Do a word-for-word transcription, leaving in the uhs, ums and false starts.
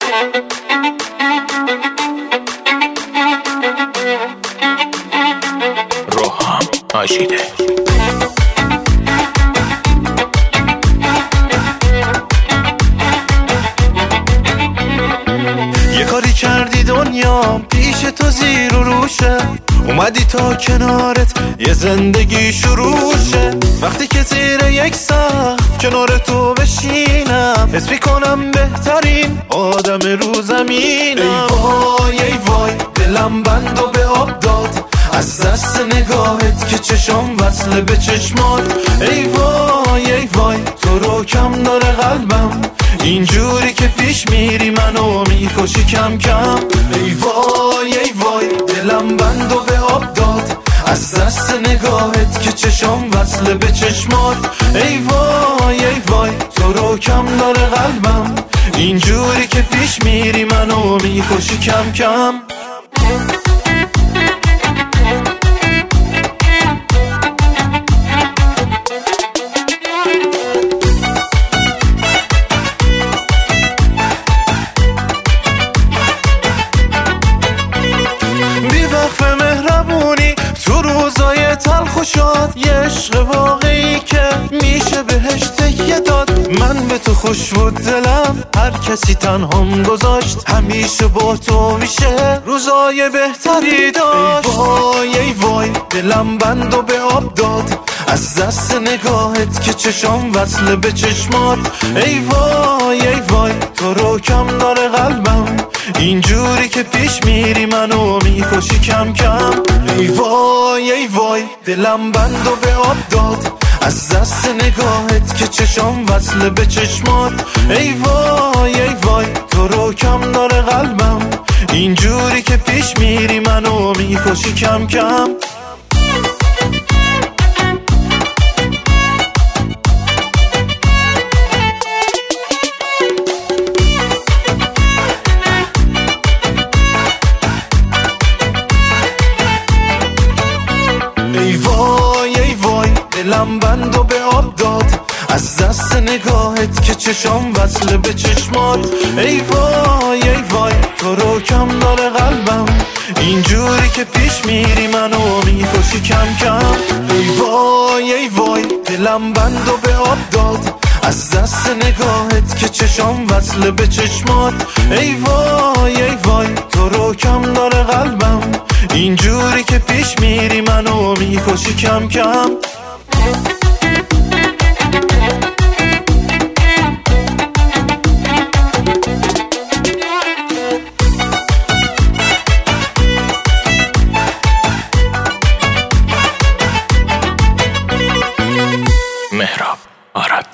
روحم آشیده. یه کاری کردی دنیا پیش تو زیر و روشه، اومدی تا کنارت یه زندگی شروع شه. وقتی که زیر یک سقف کنار تو بشینم، حس میکنم بهترین آدم رو زمینم. ای وای ای وای دلم بند و به آب داد از دست نگاهت که چشم وصله به چشمات. ای وای ای وای تو رو کم داره قلبم، اینجوری که پیش میری منو میکشی کم کم. ای وای ای وای دلم بند و به آب داد از دست نگاهت که چشم وصله به چشمات. ای وای ای وای تو رو کم داره قلبم، اینجوری که پیش میری منو میکشی کم کم. تلخ و شاد یه عشق واقعی که میشه بهش تکیه داد. من به تو خوش بود دلم، هر کسی تنهام گذاشت، همیشه با تو میشه روزای بهتری داشت. ای وای ای وای دلم بند و به آب داد از دست نگاهت که چشم وصله به چشمات. ای وای ای وای تو رو کم داره قلبم، اینجوری که پیش میری منو میکشی کم کم. ای وای ای وای دلم بند و به آب داد از دست نگاهت که چشم وصله به چشمات. ای وای ای وای تو رو کم داره قلبم، اینجوری که پیش میری منو میکشی کم کم. ای وای ای وای دلم بند و به آب داد از دست نگاهت که چشم وصله به چشمات. ای وای ای وای تو رو کم داره قلبم، اینجوری که پیش میری منو میکشی کم کم. ای وای ای وای دلم بند و به آب داد از دست نگاهت که چشم وصله به چشمات. ای وای ای وای تو رو کم داره قلبم، اینجوری که پیش میری منو میکشی کم کم. مهراب عربی.